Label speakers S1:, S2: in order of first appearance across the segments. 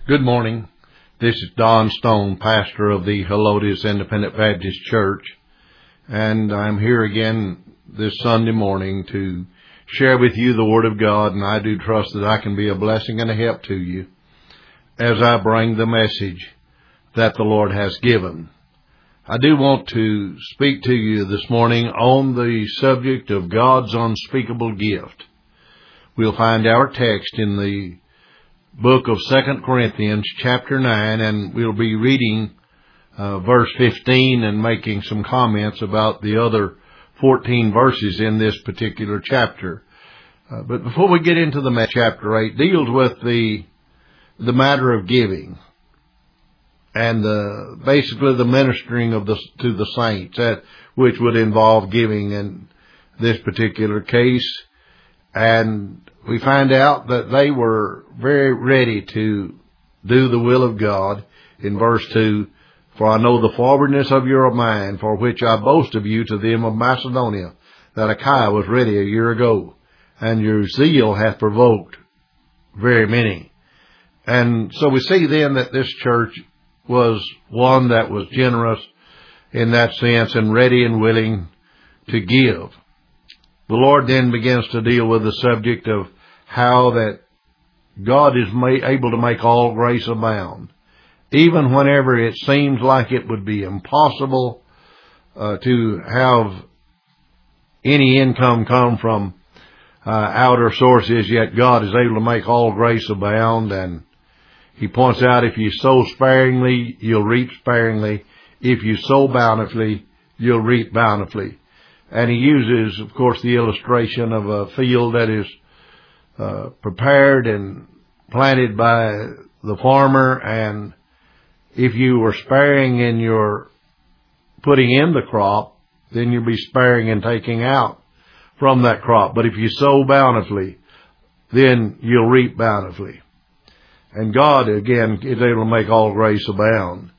S1: Good morning. This is Don Stone, pastor of the Helotes Independent Baptist Church, and I'm here again this Sunday morning to share with you the Word of God, and I do trust that I can be a blessing and a help to you as I bring the message that the Lord has given. I do want to speak to you this morning on the subject of God's unspeakable gift. We'll find our text in the book of 2 Corinthians chapter 9, and we'll be reading verse 15 and making some comments about the other 14 verses in this particular chapter. But before we get into the chapter 8, deals with the matter of giving and basically the ministering of to the saints, which would involve giving in this particular case. And we find out that they were very ready to do the will of God. In verse 2, "For I know the forwardness of your mind, for which I boast of you to them of Macedonia, that Achaia was ready a year ago, and your zeal hath provoked very many." And so we see then that this church was one that was generous in that sense and ready and willing to give. The Lord then begins to deal with the subject of how that God is able to make all grace abound. Even whenever it seems like it would be impossible to have any income come from outer sources, yet God is able to make all grace abound. And He points out, if you sow sparingly, you'll reap sparingly. If you sow bountifully, you'll reap bountifully. And He uses, of course, the illustration of a field that is prepared and planted by the farmer. And if you were sparing in your putting in the crop, then you'll be sparing and taking out from that crop. But if you sow bountifully, then you'll reap bountifully. And God, again, is able to make all grace abound.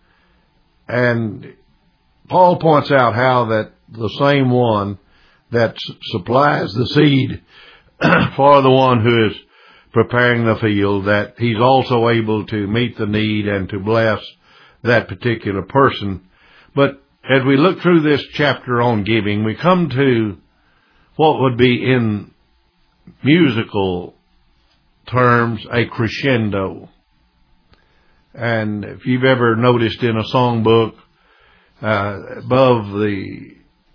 S1: And Paul points out how that the same one that supplies the seed for the one who is preparing the field, that He's also able to meet the need and to bless that particular person. But as we look through this chapter on giving, we come to what would be in musical terms a crescendo. And if you've ever noticed in a songbook, above the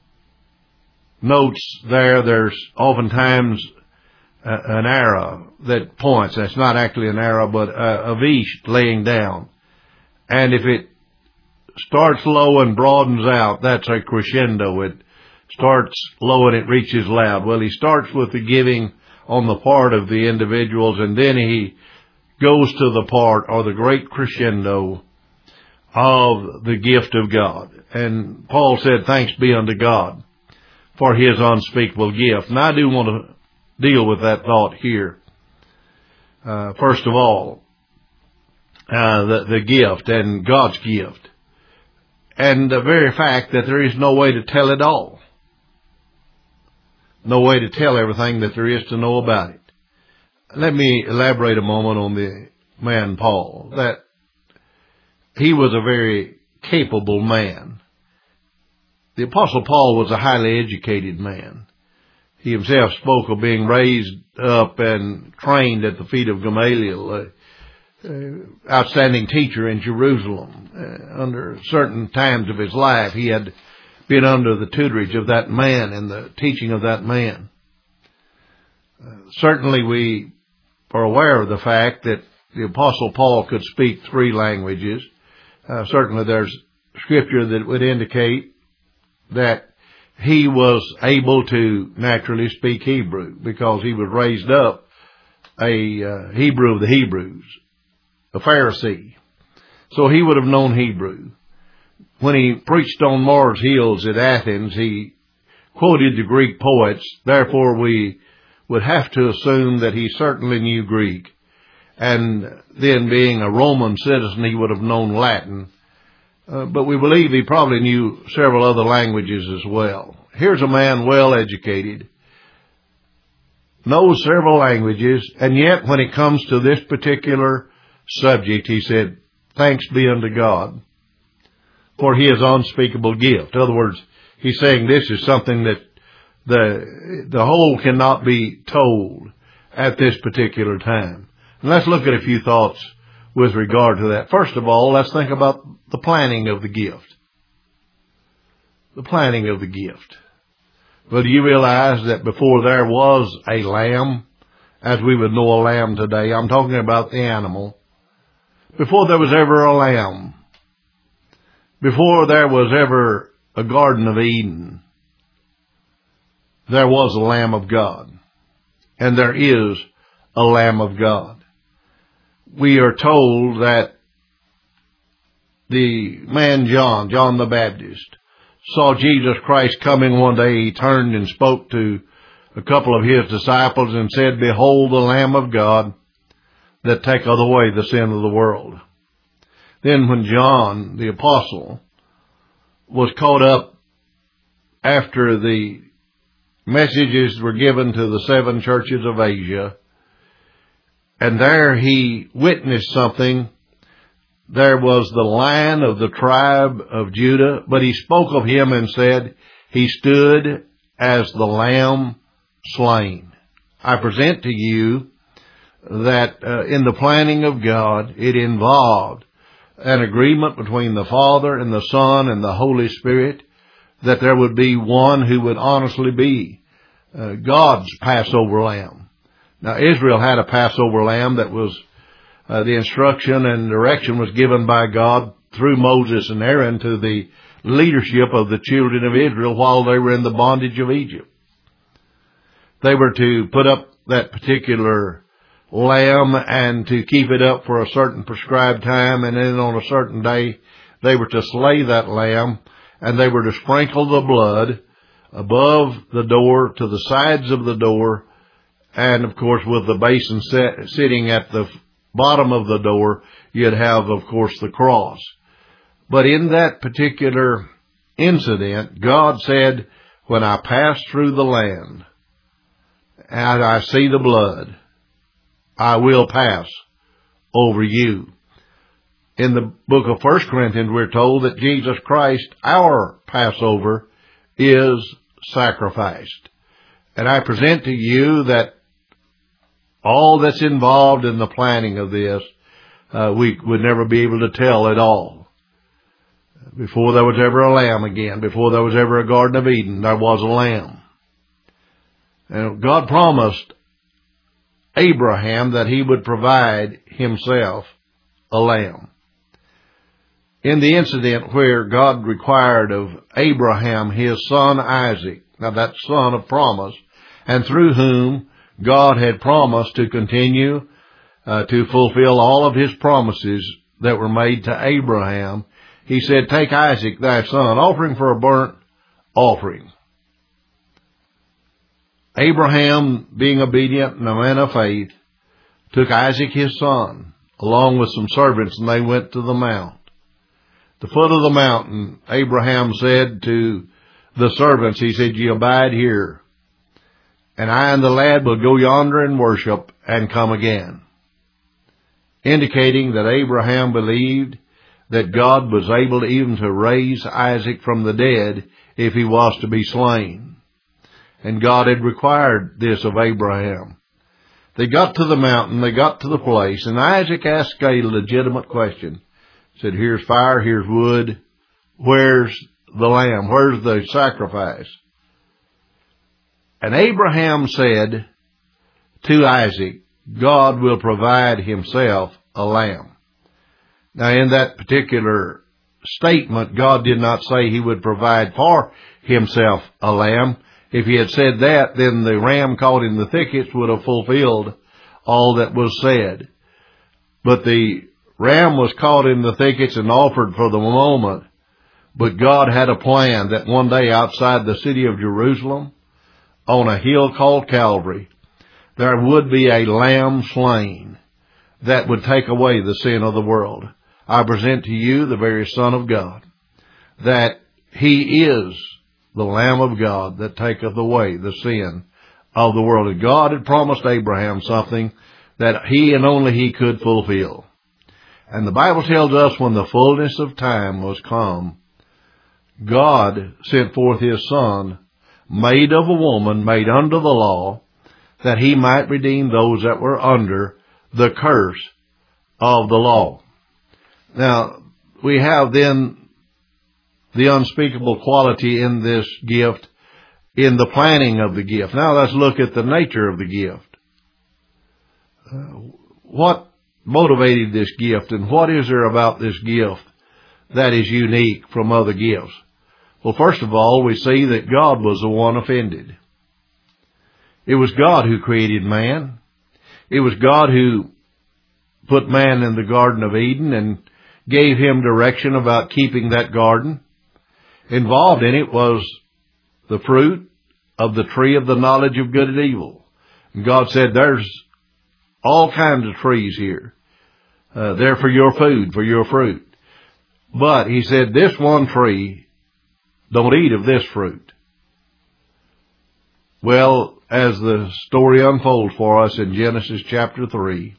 S1: notes there's oftentimes an arrow that points. That's not actually an arrow, but a V laying down. And if it starts low and broadens out, that's a crescendo. It starts low and it reaches loud. Well, he starts with the giving on the part of the individuals, and then he goes to the part or the great crescendo of the gift of God. And Paul said, "Thanks be unto God for His unspeakable gift." And I do want to deal with that thought here. First of all, the gift and God's gift. And the very fact that there is no way to tell it all. No way to tell everything that there is to know about it. Let me elaborate a moment on the man Paul, that he was a very capable man. The Apostle Paul was a highly educated man. He himself spoke of being raised up and trained at the feet of Gamaliel, an outstanding teacher in Jerusalem. Under certain times of his life, he had been under the tutorage of that man and the teaching of that man. Certainly we are aware of the fact that the Apostle Paul could speak 3 languages. Certainly there's scripture that would indicate that he was able to naturally speak Hebrew because he was raised up a Hebrew of the Hebrews, a Pharisee. So he would have known Hebrew. When he preached on Mars Hills at Athens, he quoted the Greek poets. Therefore, we would have to assume that he certainly knew Greek. And then being a Roman citizen, he would have known Latin. But we believe he probably knew several other languages as well. Here's a man well educated, knows several languages, and yet when it comes to this particular subject, he said, "Thanks be unto God for his unspeakable gift." In other words, he's saying this is something that the whole cannot be told at this particular time. And let's look at a few thoughts with regard to that. First of all, let's think about the planning of the gift. The planning of the gift. Well, do you realize that before there was a lamb, as we would know a lamb today, I'm talking about the animal, before there was ever a lamb, before there was ever a Garden of Eden, there was a Lamb of God, and there is a Lamb of God. We are told that the man John the Baptist, saw Jesus Christ coming one day. He turned and spoke to a couple of his disciples and said, "Behold the Lamb of God that taketh away the sin of the world." Then when John, the apostle, was caught up after the messages were given to the 7 churches of Asia, and there he witnessed something. There was the Lion of the tribe of Judah, but he spoke of him and said, "He stood as the Lamb slain." I present to you that in the planning of God, it involved an agreement between the Father and the Son and the Holy Spirit, that there would be one who would honestly be God's Passover lamb. Now, Israel had a Passover lamb that was the instruction and direction was given by God through Moses and Aaron to the leadership of the children of Israel while they were in the bondage of Egypt. They were to put up that particular lamb and to keep it up for a certain prescribed time, and then on a certain day they were to slay that lamb, and they were to sprinkle the blood above the door, to the sides of the door, and of course with the basin sitting at the bottom of the door, you'd have, of course, the cross. But in that particular incident, God said, "When I pass through the land and I see the blood, I will pass over you." In the book of 1 Corinthians, we're told that Jesus Christ, our Passover, is sacrificed. And I present to you that all that's involved in the planning of this, we would never be able to tell at all. Before there was ever a lamb again, before there was ever a Garden of Eden, there was a lamb. And God promised Abraham that he would provide himself a lamb. In the incident where God required of Abraham his son Isaac, now that son of promise, and through whom God had promised to continue to fulfill all of his promises that were made to Abraham, he said, "Take Isaac thy son, offering for a burnt offering." Abraham, being obedient and a man of faith, took Isaac his son, along with some servants, and they went to the mount. At the foot of the mountain, Abraham said to the servants, he said, "You abide here, and I and the lad will go yonder and worship and come again," indicating that Abraham believed that God was able even to raise Isaac from the dead if he was to be slain. And God had required this of Abraham. They got to the mountain, they got to the place, and Isaac asked a legitimate question. He said, "Here's fire, here's wood, where's the lamb? Where's the sacrifice?" And Abraham said to Isaac, "God will provide himself a lamb." Now, in that particular statement, God did not say he would provide for himself a lamb. If he had said that, then the ram caught in the thickets would have fulfilled all that was said. But the ram was caught in the thickets and offered for the moment. But God had a plan that one day outside the city of Jerusalem, on a hill called Calvary, there would be a lamb slain that would take away the sin of the world. I present to you the very Son of God, that he is the Lamb of God that taketh away the sin of the world. And God had promised Abraham something that he and only he could fulfill. And the Bible tells us when the fullness of time was come, God sent forth his Son, made of a woman, made under the law, that he might redeem those that were under the curse of the law. Now, we have then the unspeakable quality in this gift, in the planning of the gift. Now let's look at the nature of the gift. What motivated this gift, and what is there about this gift that is unique from other gifts? Well, first of all, we see that God was the one offended. It was God who created man. It was God who put man in the Garden of Eden and gave him direction about keeping that garden. Involved in it was the fruit of the tree of the knowledge of good and evil. And God said, there's all kinds of trees here. They're for your food, for your fruit. But he said, this one tree, don't eat of this fruit. Well, as the story unfolds for us in Genesis chapter 3,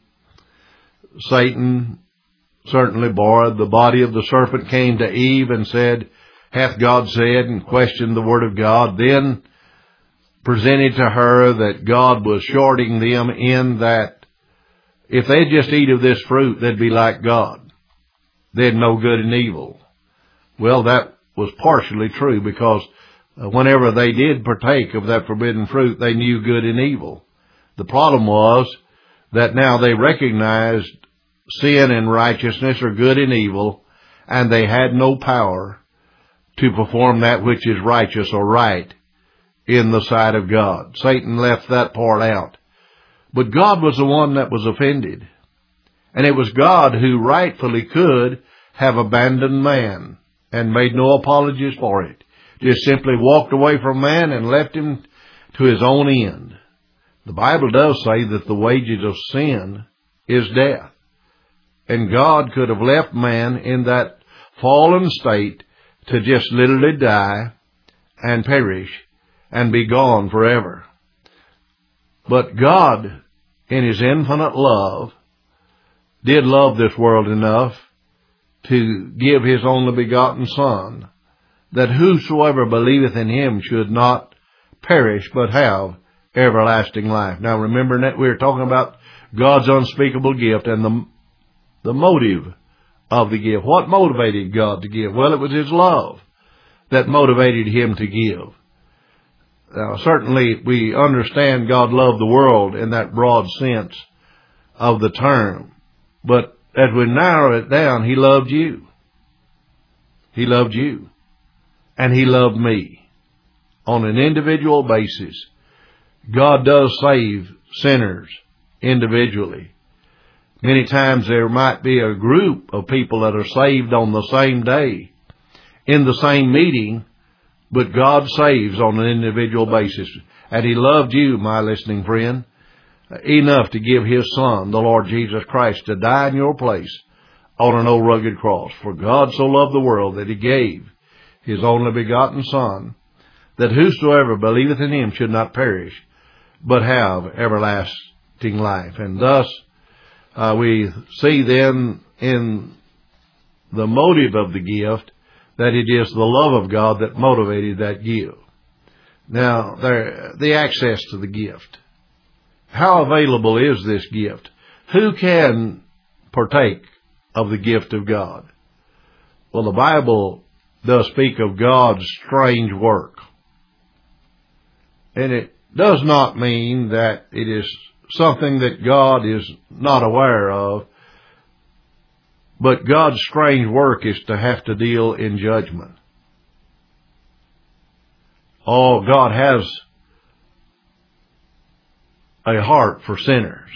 S1: Satan certainly borrowed the body of the serpent, came to Eve and said, hath God said, and questioned the word of God, then presented to her that God was shorting them in that if they just eat of this fruit, they'd be like God. They'd know good and evil. Well, that was partially true, because whenever they did partake of that forbidden fruit, they knew good and evil. The problem was that now they recognized sin and righteousness, or good and evil, and they had no power to perform that which is righteous or right in the sight of God. Satan left that part out. But God was the one that was offended. And it was God who rightfully could have abandoned man and made no apologies for it. Just simply walked away from man and left him to his own end. The Bible does say that the wages of sin is death. And God could have left man in that fallen state to just literally die and perish and be gone forever. But God, in his infinite love, did love this world enough to give his only begotten Son, that whosoever believeth in him should not perish, but have everlasting life. Now remember that we're talking about God's unspeakable gift and the motive of the gift. What motivated God to give? Well, it was his love that motivated him to give. Now, certainly we understand God loved the world in that broad sense of the term. But as we narrow it down, he loved you. He loved you. And he loved me. On an individual basis, God does save sinners individually. Many times there might be a group of people that are saved on the same day, in the same meeting, but God saves on an individual basis. And he loved you, my listening friend, enough to give his Son, the Lord Jesus Christ, to die in your place on an old rugged cross. For God so loved the world that he gave his only begotten Son, that whosoever believeth in him should not perish, but have everlasting life. And thus we see then in the motive of the gift that it is the love of God that motivated that gift. Now, the access to the gift. How available is this gift? Who can partake of the gift of God? Well, the Bible does speak of God's strange work. And it does not mean that it is something that God is not aware of, but God's strange work is to have to deal in judgment. Oh, God has a heart for sinners.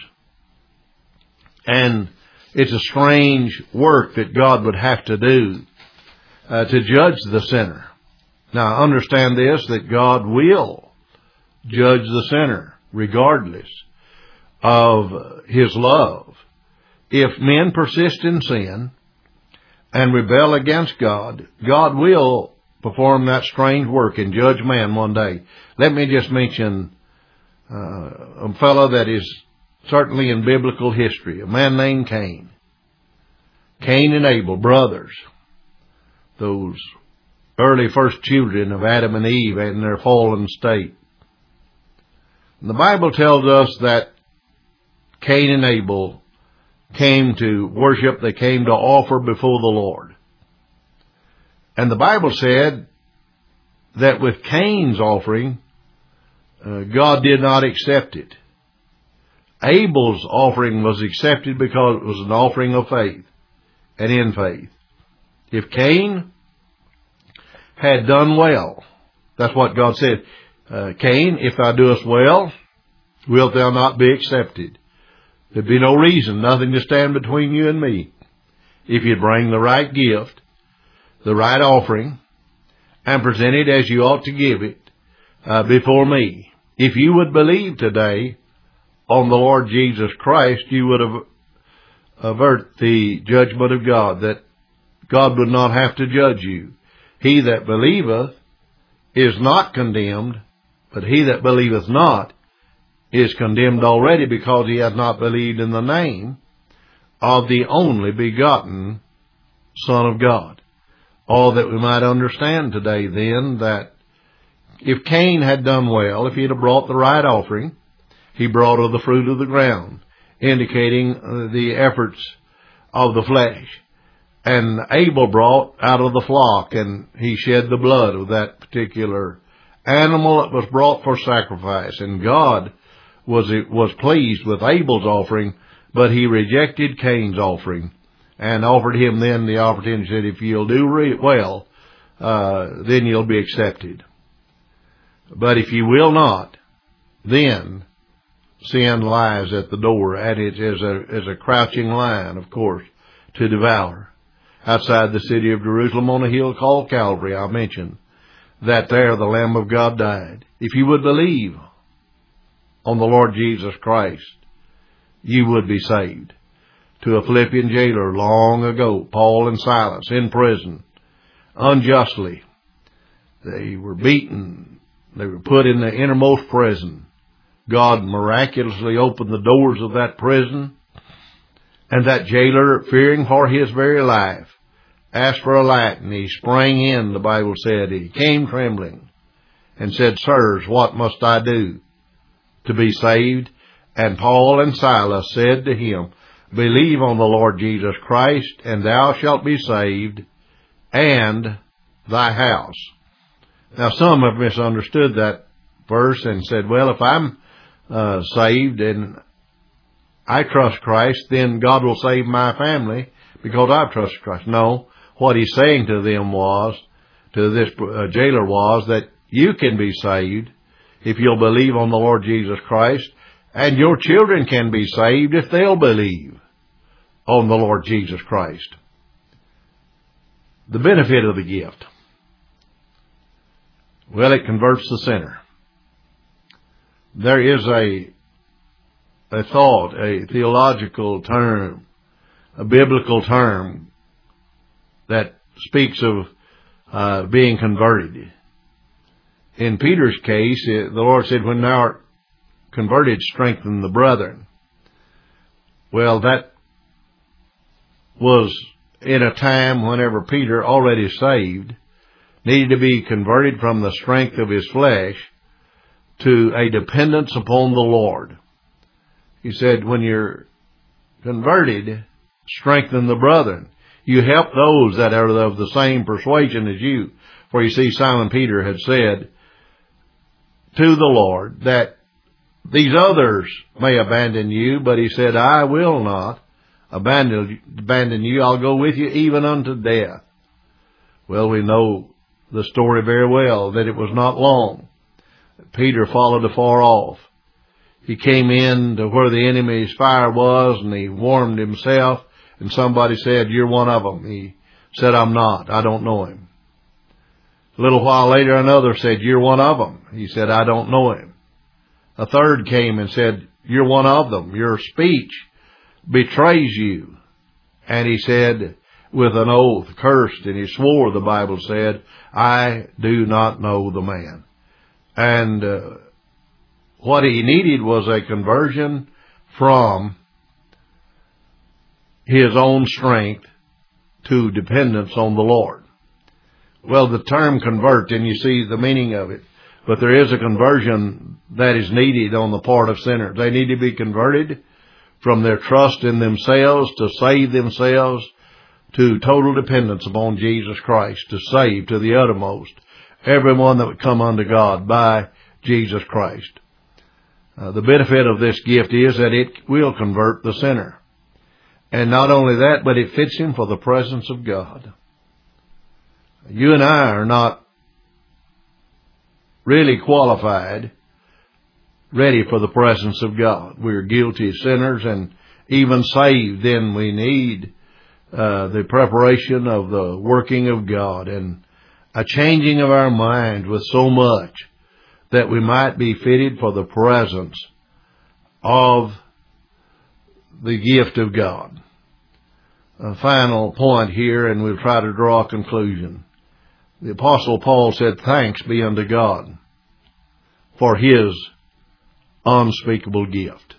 S1: And it's a strange work that God would have to do to judge the sinner. Now, understand this, that God will judge the sinner regardless of his love. If men persist in sin and rebel against God, God will perform that strange work and judge man one day. Let me just mention a fellow that is certainly in biblical history, a man named Cain. Cain and Abel, brothers, those early first children of Adam and Eve in their fallen state. And the Bible tells us that Cain and Abel came to worship, they came to offer before the Lord. And the Bible said that with Cain's offering, God did not accept it. Abel's offering was accepted because it was an offering of faith and in faith. If Cain had done well, that's what God said. Cain, if thou doest well, wilt thou not be accepted? There'd be no reason, nothing to stand between you and me. If you bring the right gift, the right offering, and present it as you ought to give it before me. If you would believe today on the Lord Jesus Christ, you would avert the judgment of God, that God would not have to judge you. He that believeth is not condemned, but he that believeth not is condemned already, because he hath not believed in the name of the only begotten Son of God. All that we might understand today then, that if Cain had done well, if he had brought the right offering, he brought of the fruit of the ground, indicating the efforts of the flesh. And Abel brought out of the flock, and he shed the blood of that particular animal that was brought for sacrifice. And God was pleased with Abel's offering, but he rejected Cain's offering and offered him then the opportunity. Said, if you'll do well, then you'll be accepted. But if you will not, then sin lies at the door, and it is a crouching lion, of course, to devour. Outside the city of Jerusalem on a hill called Calvary, I mentioned that there the Lamb of God died. If you would believe on the Lord Jesus Christ, you would be saved. To a Philippian jailer long ago, Paul and Silas in prison, unjustly, they were beaten, they were put in the innermost prison. God miraculously opened the doors of that prison, and that jailer, fearing for his very life, asked for a light, and he sprang in, the Bible said. He came trembling and said, Sirs, what must I do to be saved? And Paul and Silas said to him, Believe on the Lord Jesus Christ, and thou shalt be saved, and thy house. Now, some have misunderstood that verse and said, well, if I'm saved and I trust Christ, then God will save my family because I've trusted Christ. No, what he's saying to them was, to this jailer was, that you can be saved if you'll believe on the Lord Jesus Christ, and your children can be saved if they'll believe on the Lord Jesus Christ. The benefit of the gift. Well, it converts the sinner. There is a thought, a theological term, a biblical term that speaks of being converted. In Peter's case, the Lord said, when thou art converted, strengthen the brethren. Well, that was in a time whenever Peter, already saved, needed to be converted from the strength of his flesh to a dependence upon the Lord. He said, when you're converted, strengthen the brethren. You help those that are of the same persuasion as you. For you see, Simon Peter had said to the Lord that these others may abandon you, but he said, I will not abandon you. I'll go with you even unto death. Well, we know the story very well, that it was not long. Peter followed afar off. He came in to where the enemy's fire was, and he warmed himself, and somebody said, you're one of them. He said, I'm not. I don't know him. A little while later, another said, you're one of them. He said, I don't know him. A third came and said, you're one of them. Your speech betrays you. And he said, with an oath, cursed, and he swore, the Bible said, I do not know the man. And what he needed was a conversion from his own strength to dependence on the Lord. Well, the term convert, and you see the meaning of it, but there is a conversion that is needed on the part of sinners. They need to be converted from their trust in themselves to save themselves to total dependence upon Jesus Christ, to save to the uttermost everyone that would come unto God by Jesus Christ. The benefit of this gift is that it will convert the sinner. And not only that, but it fits him for the presence of God. You and I are not really qualified, ready for the presence of God. We're guilty sinners, and even saved, then we need the preparation of the working of God and a changing of our mind with so much that we might be fitted for the presence of the gift of God. A final point here, and we'll try to draw a conclusion. The Apostle Paul said, "Thanks be unto God for His unspeakable gift."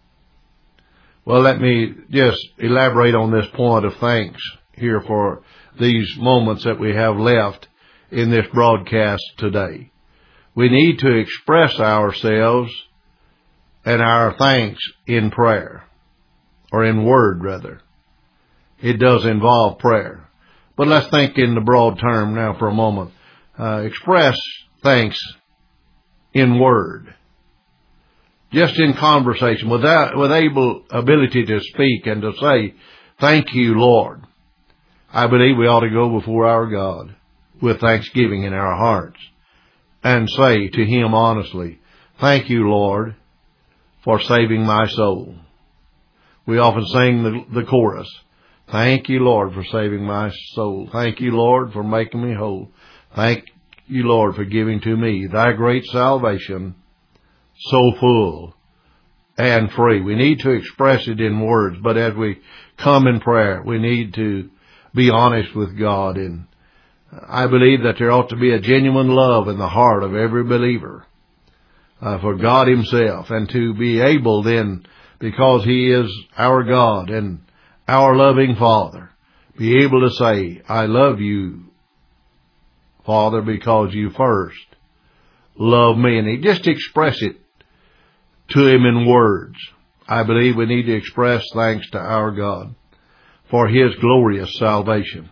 S1: Well, let me just elaborate on this point of thanks here for these moments that we have left in this broadcast today. We need to express ourselves and our thanks in prayer, or in word rather. It does involve prayer. But let's think in the broad term now for a moment. Express thanks in word. Just in conversation, with able ability to speak and to say, "Thank you, Lord." I believe we ought to go before our God with thanksgiving in our hearts and say to Him honestly, "Thank you, Lord, for saving my soul." We often sing the chorus, "Thank you, Lord, for saving my soul. Thank you, Lord, for making me whole. Thank you, Lord, for giving to me thy great salvation, so full and free." We need to express it in words, but as we come in prayer, we need to be honest with God. And I believe that there ought to be a genuine love in the heart of every believer for God Himself, and to be able then, because He is our God and our loving Father, be able to say, "I love you, Father, because you first loved me." And just express it to Him in words. I believe we need to express thanks to our God for His glorious salvation.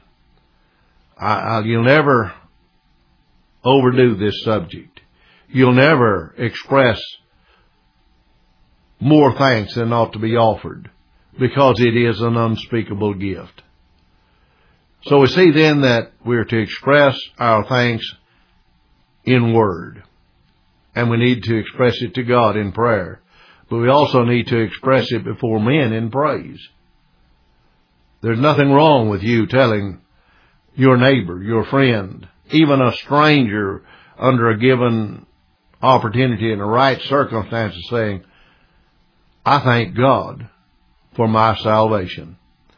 S1: You'll never overdo this subject. You'll never express more thanks than ought to be offered, because it is an unspeakable gift. So we see then that we're to express our thanks in word, and we need to express it to God in prayer, but we also need to express it before men in praise. There's nothing wrong with you telling your neighbor, your friend, even a stranger under a given opportunity in the right circumstances, saying, "I thank God for my salvation."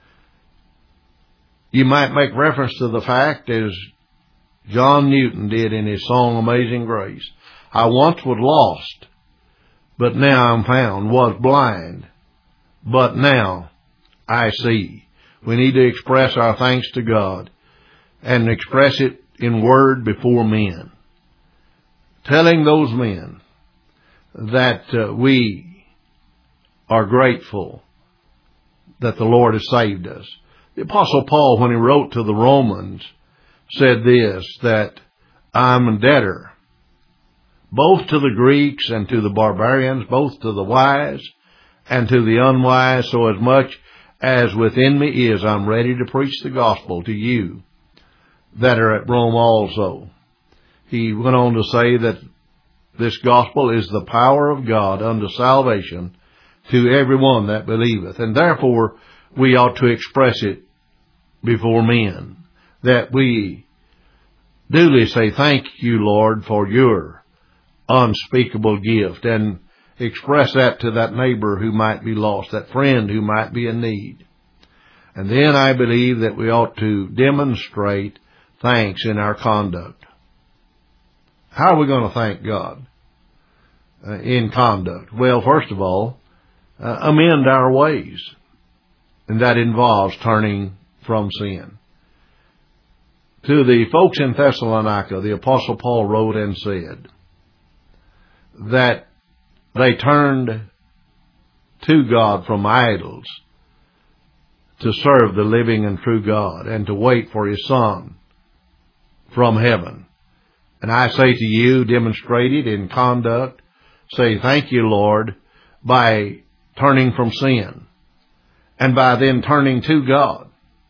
S1: You might make reference to the fact, as John Newton did in his song Amazing Grace, "I once was lost, but now I'm found, was blind, but now I see." We need to express our thanks to God and express it in word before men, telling those men that we are grateful that the Lord has saved us. The Apostle Paul, when he wrote to the Romans, said this, that "I'm a debtor, both to the Greeks and to the barbarians, both to the wise and to the unwise, so as much as within me is, I'm ready to preach the gospel to you that are at Rome also." He went on to say that this gospel is the power of God unto salvation to everyone that believeth, and therefore we ought to express it before men, that we duly say, "Thank you, Lord, for your unspeakable gift," and express that to that neighbor who might be lost, that friend who might be in need. And then I believe that we ought to demonstrate thanks in our conduct. How are we going to thank God in conduct? Well, first of all, amend our ways. And that involves turning from sin. To the folks in Thessalonica, the Apostle Paul wrote and said that they turned to God from idols to serve the living and true God and to wait for His Son from heaven. And I say to you, demonstrate it in conduct. Say, thank you, Lord, by turning from sin and by then turning to God.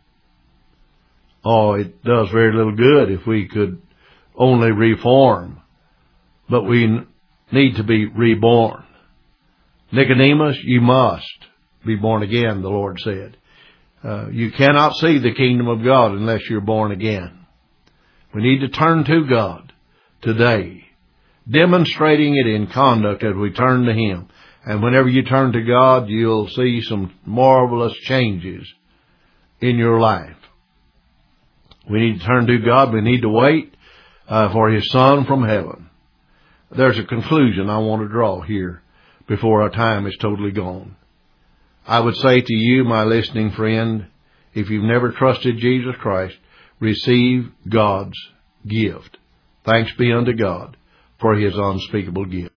S1: Oh, it does very little good if we could only reform, but we need to be reborn. Nicodemus, you must be born again, the Lord said. You cannot see the kingdom of God unless you're born again. We need to turn to God today, demonstrating it in conduct as we turn to Him. And whenever you turn to God, you'll see some marvelous changes in your life. We need to turn to God. We need to wait for His Son from heaven. There's a conclusion I want to draw here before our time is totally gone. I would say to you, my listening friend, if you've never trusted Jesus Christ, receive God's gift. Thanks be unto God for His unspeakable gift.